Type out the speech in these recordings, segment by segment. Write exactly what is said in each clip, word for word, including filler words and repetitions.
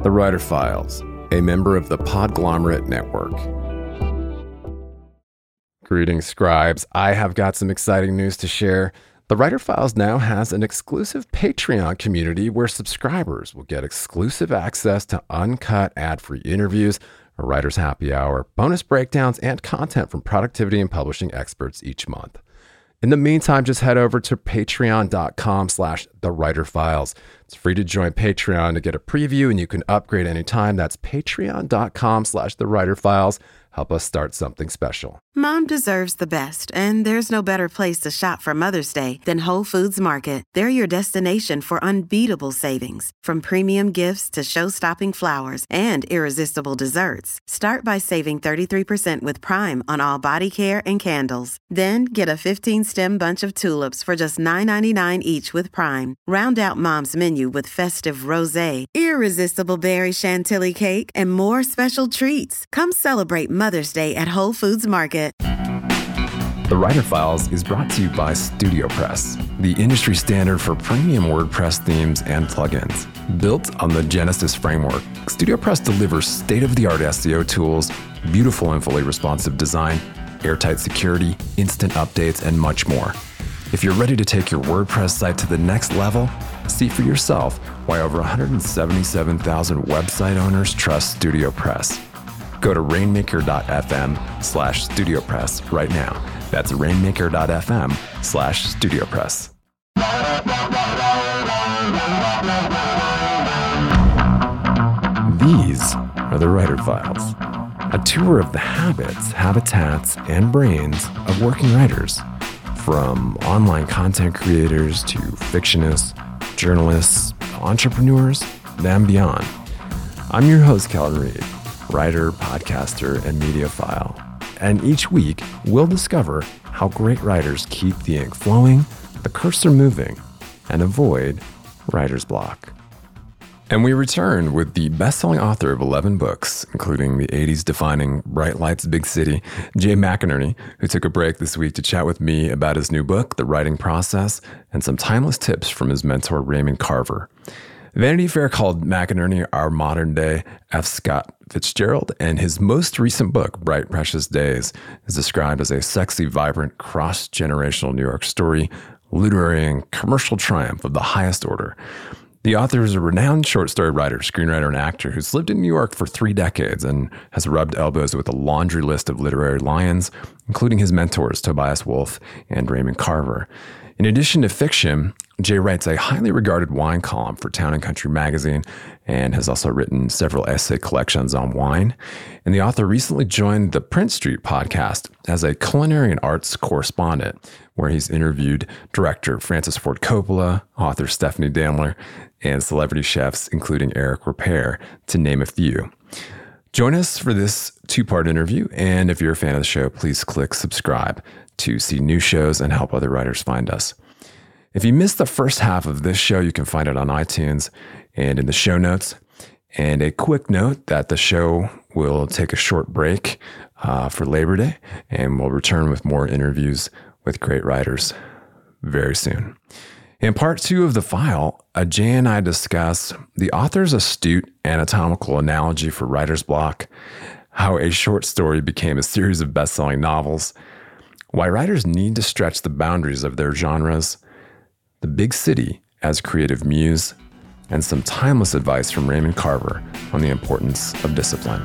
The Writer Files, a member of the Podglomerate Network. Greetings, scribes. I have got some exciting news to share. The Writer Files now has an exclusive Patreon community where subscribers will get exclusive access to uncut ad-free interviews, a writer's happy hour, bonus breakdowns, and content from productivity and publishing experts each month. In the meantime, just head over to patreon.com slash the writer files. It's free to join Patreon to get a preview, and you can upgrade anytime. That's patreon.com slash the writer files. Help us start something special. Mom deserves the best, and there's no better place to shop for Mother's Day than Whole Foods Market. They're your destination for unbeatable savings, from premium gifts to show-stopping flowers and irresistible desserts. Start by saving thirty-three percent with Prime on all body care and candles. Then get a fifteen-stem bunch of tulips for just nine ninety-nine each with Prime. Round out Mom's menu with festive rosé, irresistible berry chantilly cake, and more special treats. Come celebrate Mother's Day at Whole Foods Market. The Writer Files is brought to you by StudioPress, the industry standard for premium WordPress themes and plugins. Built on the Genesis framework, StudioPress delivers state-of-the-art S E O tools, beautiful and fully responsive design, airtight security, instant updates, and much more. If you're ready to take your WordPress site to the next level, see for yourself why over one hundred seventy-seven thousand website owners trust StudioPress. Go to rainmaker.fm slash StudioPress right now. That's rainmaker.fm slash StudioPress. These are the Writer Files, a tour of the habits, habitats, and brains of working writers, from online content creators to fictionists, journalists, entrepreneurs, and beyond. I'm your host, Calvin Reed, writer, podcaster, and mediophile. And each week, we'll discover how great writers keep the ink flowing, the cursor moving, and avoid writer's block. And we return with the best-selling author of eleven books, including the eighties-defining Bright Lights, Big City, Jay McInerney, who took a break this week to chat with me about his new book, The Writing Process, and some timeless tips from his mentor, Raymond Carver. Vanity Fair called McInerney our modern-day F. Scott Fitzgerald, and his most recent book, Bright Precious Days, is described as a sexy, vibrant, cross-generational New York story, literary and commercial triumph of the highest order. The author is a renowned short story writer, screenwriter, and actor who's lived in New York for three decades and has rubbed elbows with a laundry list of literary lions, including his mentors, Tobias Wolff and Raymond Carver. In addition to fiction, Jay writes a highly regarded wine column for Town and Country magazine and has also written several essay collections on wine. And the author recently joined the Print Street podcast as a culinary and arts correspondent, where he's interviewed director Francis Ford Coppola, author Stephanie Damler, and celebrity chefs, including Eric Ripert, to name a few. Join us for this two-part interview, and if you're a fan of the show, please click subscribe to see new shows and help other writers find us. If you missed the first half of this show, you can find it on iTunes and in the show notes. And a quick note that the show will take a short break uh, for Labor Day, and we'll return with more interviews with great writers very soon. In part two of The File, Jay and I discuss the author's astute anatomical analogy for writer's block, how a short story became a series of best-selling novels, why writers need to stretch the boundaries of their genres, the big city as creative muse, and some timeless advice from Raymond Carver on the importance of discipline.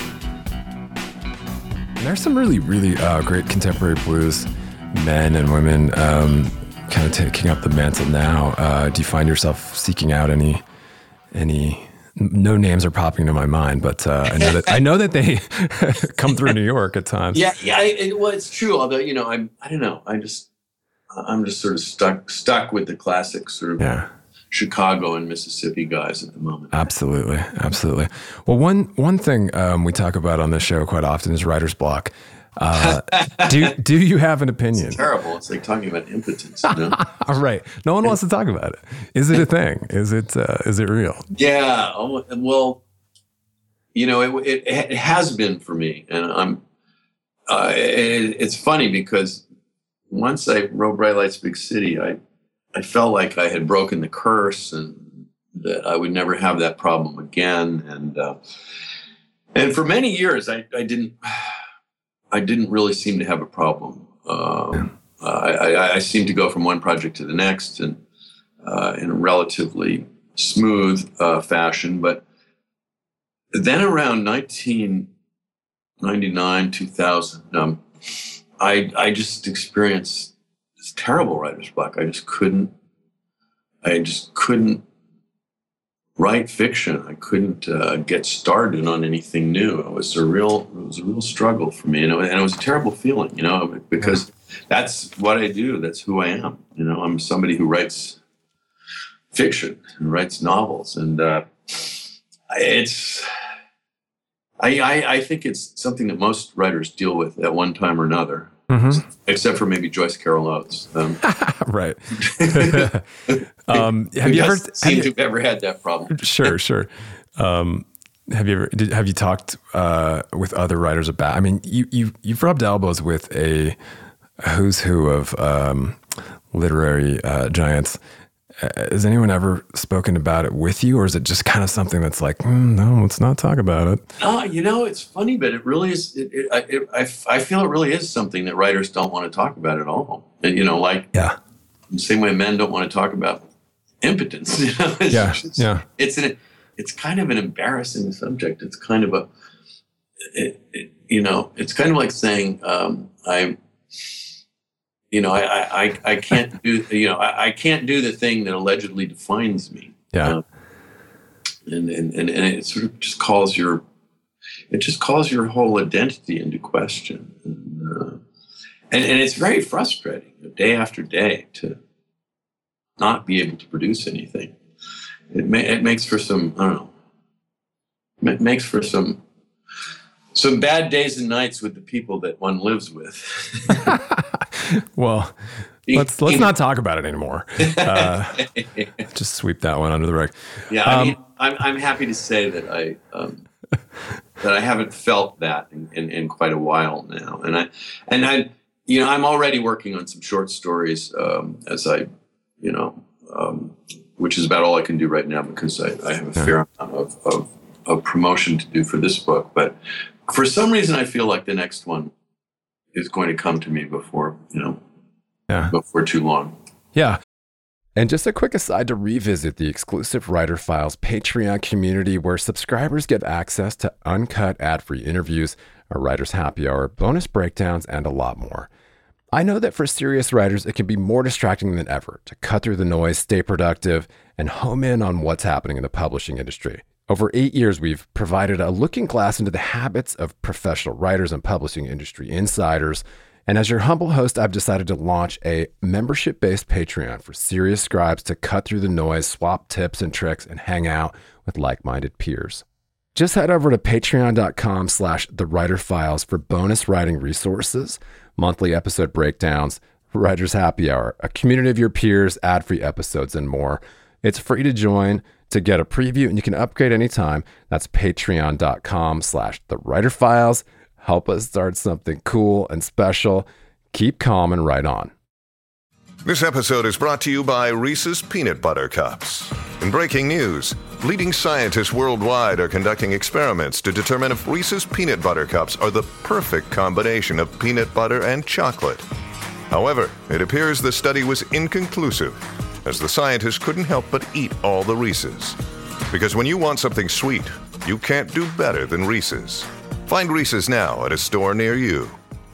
And there's some really, really uh, great contemporary blues men and women um, kind of taking up the mantle now. Uh, do you find yourself seeking out any, any, no names are popping into my mind, but uh, I know that I know that they come through New York at times. Yeah, yeah. It, well, it's true. Although, you know, I'm, I don't know. I just, I'm just sort of stuck, stuck with the classic sort of yeah. Chicago and Mississippi guys at the moment. Absolutely, absolutely. Well, one one thing um, we talk about on this show quite often is writer's block. Uh, do do you have an opinion? It's terrible. It's like talking about impotence. You know? All right. No one wants to talk about it. Is it a thing? Is it uh, is it real? Yeah. Well, you know, it it, it has been for me, and I'm. Uh, it, it's funny because once I wrote Bright Lights, Big City, I I felt like I had broken the curse, and that I would never have that problem again. And uh, and for many years, I, I didn't I didn't really seem to have a problem. Um, uh, I, I seemed to go from one project to the next, and uh, in a relatively smooth uh, fashion. But then around nineteen ninety-nine, two thousand, um, I I just experienced this terrible writer's block. I just couldn't. I just couldn't write fiction. I couldn't uh, get started on anything new. It was a real, it was a real struggle for me, and it, and it was a terrible feeling, you know, because that's what I do. That's who I am. You know, I'm somebody who writes fiction and writes novels, and uh, it's. I, I I think it's something that most writers deal with at one time or another. Mm-hmm. Except for maybe Joyce Carol Oates. Um, right. um, have you ever seem have to have ever had that problem? Sure, sure. Um, have you ever did, have you talked uh, with other writers about? I mean, you you you've rubbed elbows with a, a who's who of um, literary uh, giants. Uh, has anyone ever spoken about it with you, or is it just kind of something that's like, mm, no, let's not talk about it? No, you know, it's funny, but it really is. It, it, it, I, I feel it really is something that writers don't want to talk about at all. And, you know, like yeah, the same way men don't want to talk about impotence. You know? It's, yeah, it's, yeah. It's an, it's kind of an embarrassing subject. It's kind of a, it, it, you know, it's kind of like saying, um, I. You know, I, I, I can't do, you know, I, I can't do the thing that allegedly defines me. Yeah. Uh, and, and, and, and it sort of just calls your, it just calls your whole identity into question. And, uh, and, and it's very frustrating day after day to not be able to produce anything. It, ma- it makes for some, I don't know, it makes for some, some bad days and nights with the people that one lives with. Well, let's let's not talk about it anymore. Uh, just sweep that one under the rug. Yeah, I um, mean, I'm I'm happy to say that I um, that I haven't felt that in, in, in quite a while now, and I and I you know I'm already working on some short stories um, as I you know um, which is about all I can do right now because I, I have a fair amount of, of of promotion to do for this book, but for some reason I feel like the next one is going to come to me before, you know, yeah. before too long. Yeah. And just a quick aside to revisit the exclusive Writer Files Patreon community where subscribers get access to uncut ad-free interviews, a writer's happy hour, bonus breakdowns, and a lot more. I know that for serious writers, it can be more distracting than ever to cut through the noise, stay productive, and home in on what's happening in the publishing industry. Over eight years, we've provided a looking glass into the habits of professional writers and publishing industry insiders. And as your humble host, I've decided to launch a membership-based Patreon for serious scribes to cut through the noise, swap tips and tricks, and hang out with like-minded peers. Just head over to patreon.com slash the Writer Files for bonus writing resources, monthly episode breakdowns, writer's happy hour, a community of your peers, ad-free episodes, and more. It's free to join to get a preview, and you can upgrade anytime. That's patreon.com slash the Writer Files. Help us start something cool and special. Keep calm and write on. This episode is brought to you by Reese's Peanut Butter Cups. In breaking news, leading scientists worldwide are conducting experiments to determine if Reese's Peanut Butter Cups are the perfect combination of peanut butter and chocolate. However, it appears the study was inconclusive, as the scientists couldn't help but eat all the Reese's. Because when you want something sweet, you can't do better than Reese's. Find Reese's now at a store near you.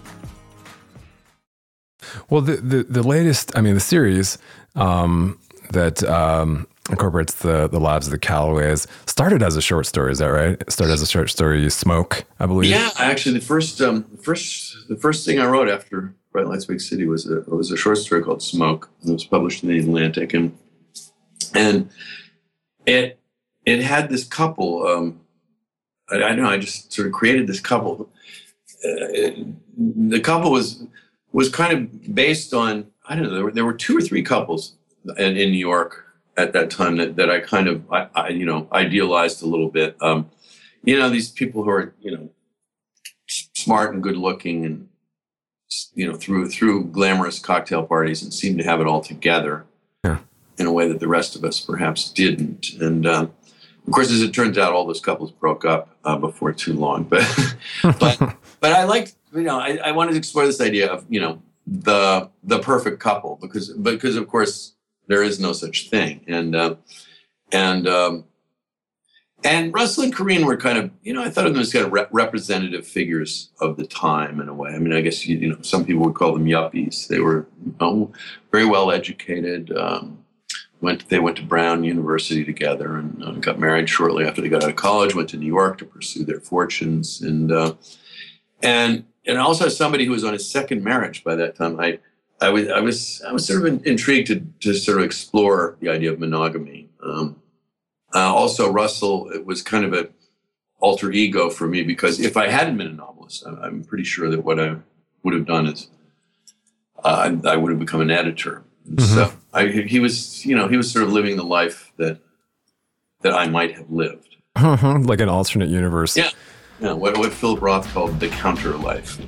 Well, the the, the latest, I mean, the series um, that um, incorporates the, the lives of the Callaways started as a short story. Is that right? It started as a short story, Smoke, I believe. Yeah, actually, the first um, first the first thing I wrote after Bright Lights Big City was a was a short story called Smoke. It was published in the Atlantic, and and it it had this couple. Um, I, I don't know. I just sort of created this couple. Uh, it, the couple was was kind of based on, I don't know. There were there were two or three couples in, in New York at that time that, that I kind of I, I you know idealized a little bit. Um, you know, these people who are you know smart and good looking and you know, through through glamorous cocktail parties and seem to have it all together. Yeah. in a way that the rest of us perhaps didn't. And uh, of course, as it turns out, all those couples broke up uh, before too long. But but but I liked, you know, I, I wanted to explore this idea of, you know, the the perfect couple, because because of course there is no such thing. And uh, and um, and Russell and Corinne were kind of, you know, I thought of them as kind of re- representative figures of the time in a way. I mean, I guess you, you know, some people would call them yuppies. They were, you know, very well educated. Um, went they went to Brown University together and uh, got married shortly after they got out of college. Went to New York to pursue their fortunes, and uh, and and also as somebody who was on his second marriage by that time, I I was I was I was sort of in, intrigued to to sort of explore the idea of monogamy. Um, uh, also, Russell, it was kind of an alter ego for me, because if I hadn't been a novelist, I, I'm pretty sure that what I would have done is uh, I, I would have become an editor. Mm-hmm. So I, he was, you know, he was sort of living the life that that I might have lived, like an alternate universe. Yeah, yeah. What what Philip Roth called the counter life.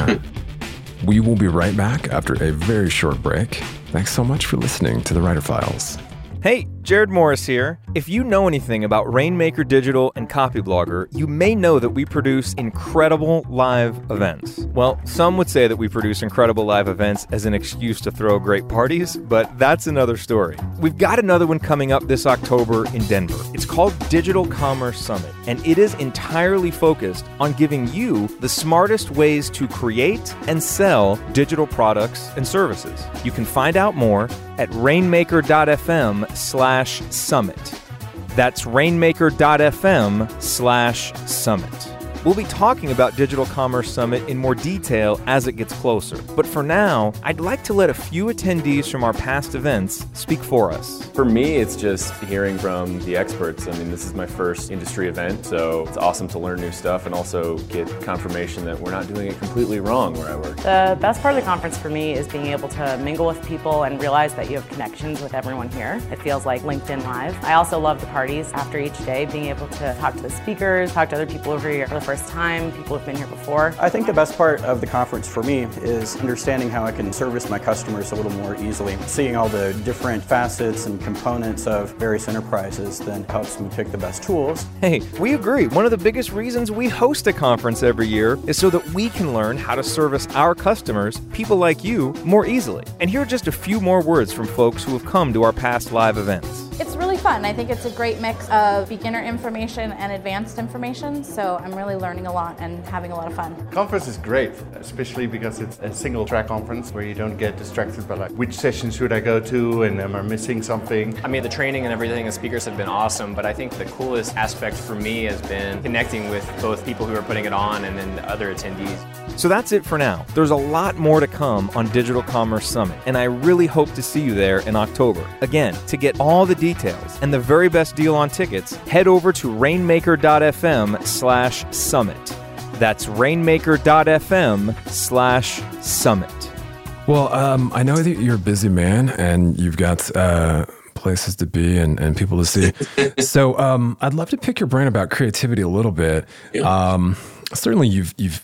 We will be right back after a very short break. Thanks so much for listening to the Writer Files. Hey, Jared Morris here. If you know anything about Rainmaker Digital and Copyblogger, you may know that we produce incredible live events. Well, some would say that we produce incredible live events as an excuse to throw great parties, but that's another story. We've got another one coming up this October in Denver. It's called Digital Commerce Summit, and it is entirely focused on giving you the smartest ways to create and sell digital products and services. You can find out more at rainmaker.fm slash summit. That's rainmaker.fm slash summit. We'll be talking about Digital Commerce Summit in more detail as it gets closer. But for now, I'd like to let a few attendees from our past events speak for us. For me, it's just hearing from the experts. I mean, this is my first industry event, so it's awesome to learn new stuff and also get confirmation that we're not doing it completely wrong where I work. The best part of the conference for me is being able to mingle with people and realize that you have connections with everyone here. It feels like LinkedIn Live. I also love the parties after each day, being able to talk to the speakers, talk to other people over here for the first time, people who've been here before. I think the best part of the conference for me is understanding how I can service my customers a little more easily. Seeing all the different facets and components of various enterprises then helps me pick the best tools. Hey, we agree. One of the biggest reasons we host a conference every year is so that we can learn how to service our customers, people like you, more easily. And here are just a few more words from folks who have come to our past live events. It's really fun. I think it's a great mix of beginner information and advanced information, so I'm really learning a lot and having a lot of fun. Conference is great, especially because it's a single track conference where you don't get distracted by like, which session should I go to and am I missing something? I mean, the training and everything, the speakers have been awesome, but I think the coolest aspect for me has been connecting with both people who are putting it on and then the other attendees. So that's it for now. There's a lot more to come on Digital Commerce Summit, and I really hope to see you there in October. Again, to get all the details and the very best deal on tickets, head over to rainmaker.fm slash summit. That's rainmaker.fm slash summit. Well, um, I know that you're a busy man and you've got uh, places to be and, and people to see. So um, I'd love to pick your brain about creativity a little bit. Yeah. Um, certainly you've, you've,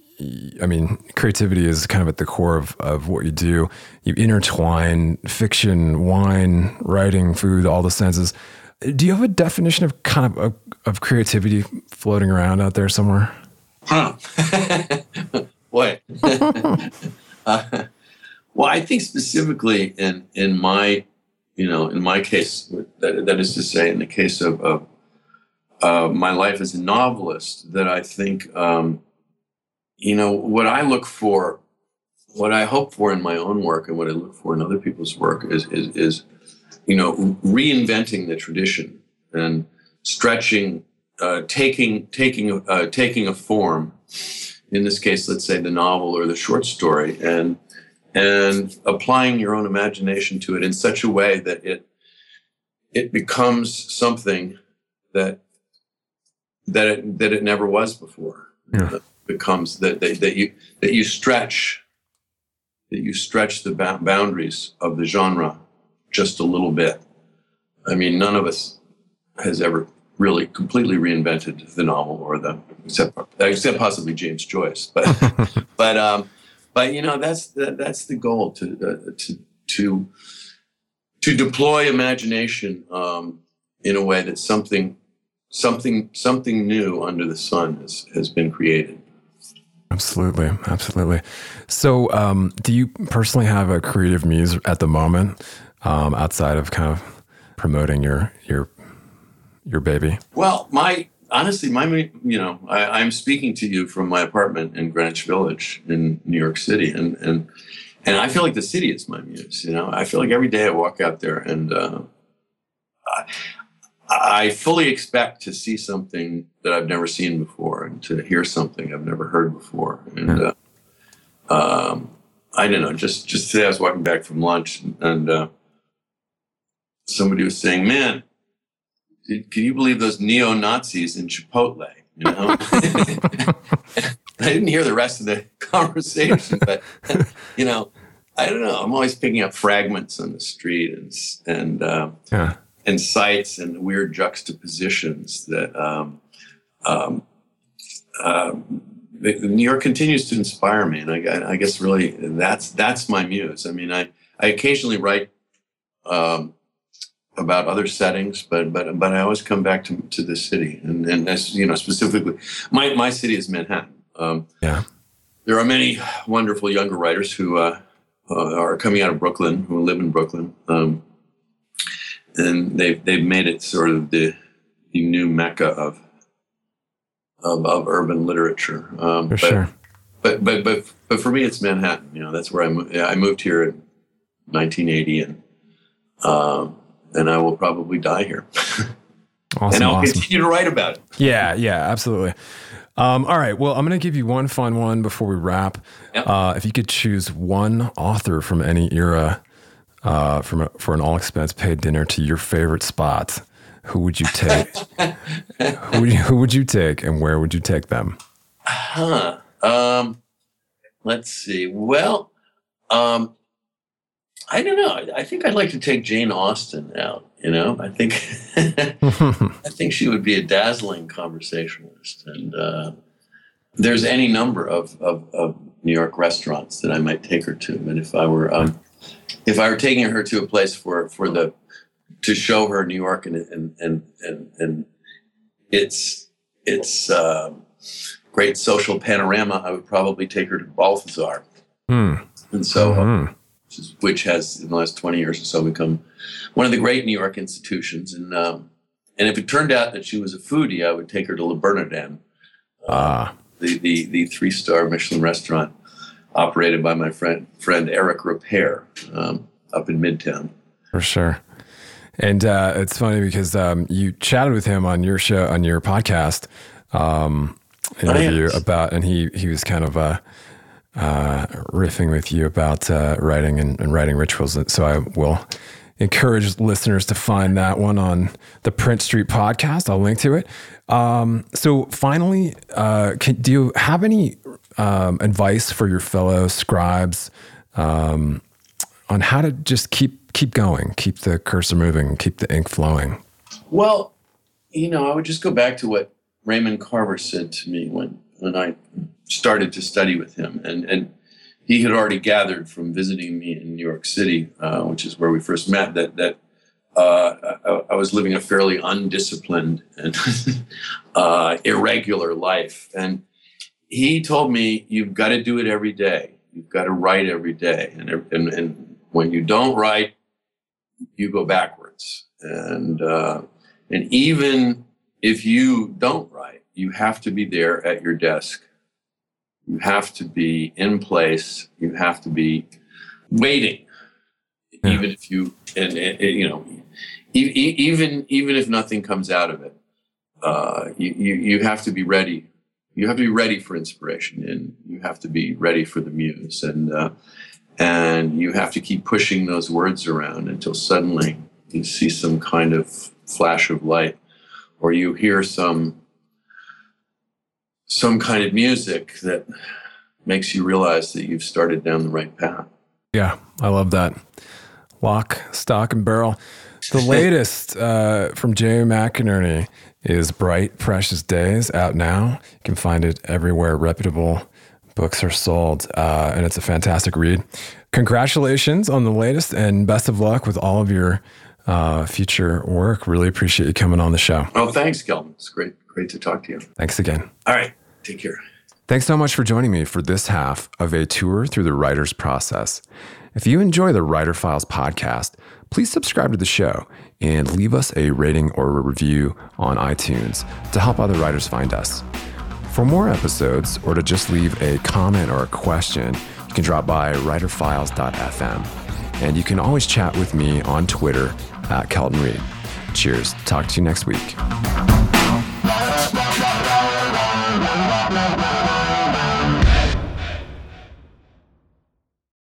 I mean, creativity is kind of at the core of, of what you do. You intertwine fiction, wine, writing, food, all the senses. Do you have a definition of kind of of, of creativity floating around out there somewhere? Huh. What? uh, well, I think specifically in in my, you know, in my case, that, that is to say, in the case of, of uh, my life as a novelist, that I think, um, you know, what I look for, what I hope for in my own work, and what I look for in other people's work is is, is you know, reinventing the tradition and stretching. Uh, taking taking uh, taking a form, in this case, let's say the novel or the short story, and and applying your own imagination to it in such a way that it it becomes something that that it that it never was before. Yeah. It becomes that, that that you that you stretch that you stretch the ba- boundaries of the genre just a little bit. I mean, none of us has ever really completely reinvented the novel, or the except except possibly James Joyce, but but um, but you know that's that, that's the goal, to uh, to to to deploy imagination um, in a way that something, something, something new under the sun has, has been created. Absolutely, absolutely. So, um, do you personally have a creative muse at the moment, um, outside of kind of promoting your your your baby? Well, my honestly, my you know, I, I'm speaking to you from my apartment in Greenwich Village in New York City, and and and I feel like the city is my muse. You know, I feel like every day I walk out there, and uh, I, I fully expect to see something that I've never seen before, and to hear something I've never heard before. And uh, um, I don't know. Just just today, I was walking back from lunch, and uh, somebody was saying, "Man, can you believe those neo-Nazis in Chipotle?" You know, I didn't hear the rest of the conversation, but you know, I don't know. I'm always picking up fragments on the street and and uh, yeah. and sights and weird juxtapositions that um, um, uh, New York continues to inspire me, and I, I guess really that's that's my muse. I mean, I I occasionally write um, about other settings, but but but I always come back to to the city, and and as you know, specifically, my my city is Manhattan. Um, yeah, there are many wonderful younger writers who uh, uh, are coming out of Brooklyn, who live in Brooklyn, um, and they've they've made it sort of the the new mecca of of, of urban literature. Um, for but, sure. But but but but for me, it's Manhattan. You know, that's where I moved. I moved here in nineteen eighty, and um, and I will probably die here. Awesome, and I'll awesome. continue to write about it. Yeah, yeah, absolutely. Um, all right. Well, I'm going to give you one fun one before we wrap. Yep. Uh, if you could choose one author from any era uh, from a, for an all-expense paid dinner to your favorite spot, who would you take? who, would you, who would you take, and where would you take them? Huh. Um, let's see. Well, um, I don't know. I think I'd like to take Jane Austen out. You know, I think I think she would be a dazzling conversationalist, and uh, there's any number of, of, of New York restaurants that I might take her to. And if I were um, if I were taking her to a place for for the to show her New York and and and and, and its its uh, great social panorama, I would probably take her to Balthazar. Hmm. And so. Mm-hmm. Uh, which has in the last twenty years or so become one of the great New York institutions. And um, and if it turned out that she was a foodie, I would take her to Le Bernardin, uh, Ah. the, the, the three-star Michelin restaurant operated by my friend friend Eric Repair um, up in Midtown. For sure. And uh, it's funny because um, you chatted with him on your show, on your podcast um, interview Oh, yes. about, and he, he was kind of uh, uh, riffing with you about uh, writing and, and writing rituals. So I will encourage listeners to find that one on the Print Street podcast. I'll link to it. Um, so finally, uh, can, do you have any um, advice for your fellow scribes um, on how to just keep keep going, keep the cursor moving, keep the ink flowing? Well, you know, I would just go back to what Raymond Carver said to me when, when I started to study with him. And, and he had already gathered from visiting me in New York City, uh, which is where we first met, that that uh, I, I was living a fairly undisciplined and uh, irregular life. And he told me, you've got to do it every day. You've got to write every day. And, and, and when you don't write, you go backwards. And, uh, and even if you don't write, you have to be there at your desk. You have to be in place. You have to be waiting, yeah. even if you, and, and you know, even even if nothing comes out of it, uh, you, you you have to be ready. You have to be ready for inspiration, and you have to be ready for the muse, and uh, and you have to keep pushing those words around until suddenly you see some kind of flash of light, or you hear some. some kind of music that makes you realize that you've started down the right path. Yeah, I love that. Lock, stock, and barrel. The latest uh, from Jay McInerney is Bright Precious Days, out now. You can find it everywhere reputable Books are sold, uh, and it's a fantastic read. Congratulations on the latest, and best of luck with all of your uh, future work. Really appreciate you coming on the show. Oh, thanks, Kelvin. It's great, great to talk to you. Thanks again. All right, take care. Thanks so much for joining me for this half of a tour through the writer's process. If you enjoy the Writer Files podcast, please subscribe to the show and leave us a rating or a review on iTunes to help other writers find us. For more episodes, or to just leave a comment or a question, you can drop by writer files dot f m. And you can always chat with me on Twitter at Kelton Reid. Cheers. Talk to you next week.